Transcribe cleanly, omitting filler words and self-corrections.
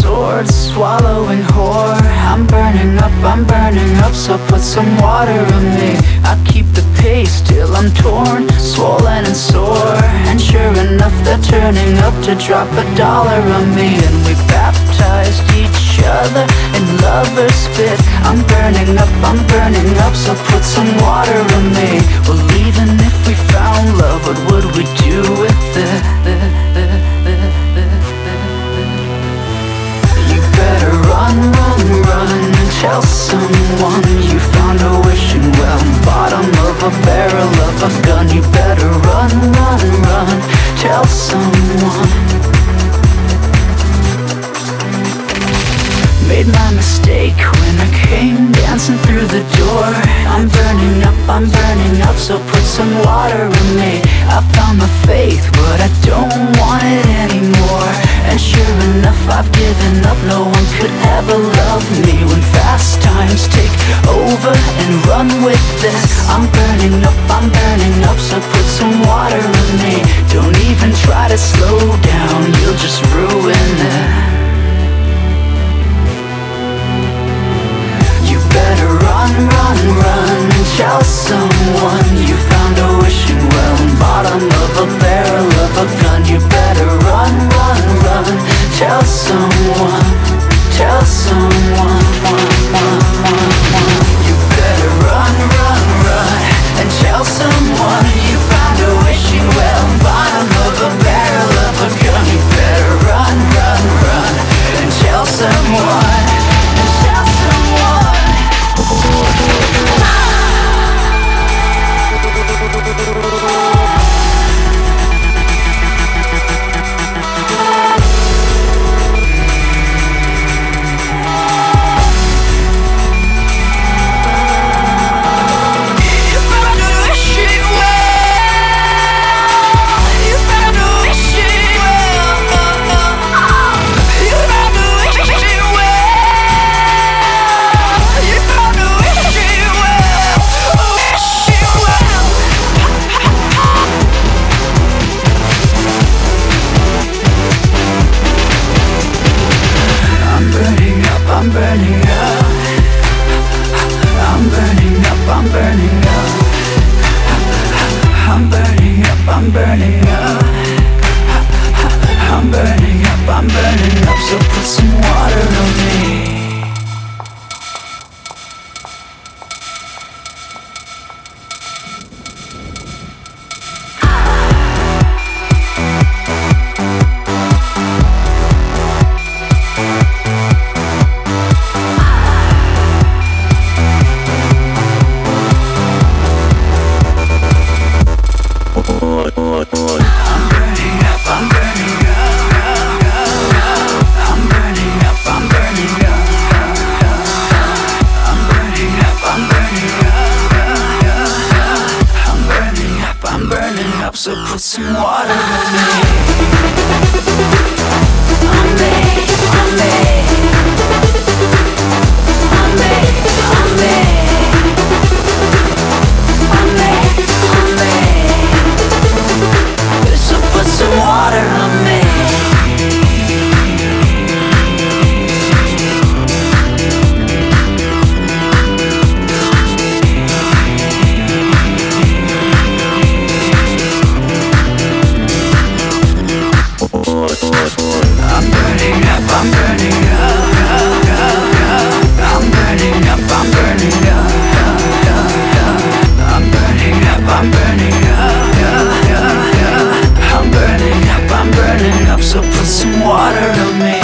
sword, swallowing whore. I'm burning up, so put some water on me. I keep the pace till I'm torn, swollen and sore. And sure enough, they're turning up to drop $1 on me. And we baptized each other in lover's spit. I'm burning up, so put some water on me. Well, even if we found love, what would we do with it? You better run, and tell someone you found a wishing well, bottom of a barrel of a gun. You better run, tell someone. Made my mistake when I came dancing through the door. I'm burning up, so put some water in me. I found my faith, but I don't want it anymore. And sure enough, I've given up. No one could ever love me. When fast times take over and run with this, I'm burning up, so put some water in me. Don't even try to slow down, you'll just ruin it. Better run, and tell someone you found a wishing well, bottom of a barrel of a gun. You better run, tell someone, You better run, and tell someone you found a wishing well, bottom of a barrel of a gun. You better run, and tell someone. I'm burning up, so put some water on me. So put some water on me. So put some water on me. I'm burning up, so put some water on me.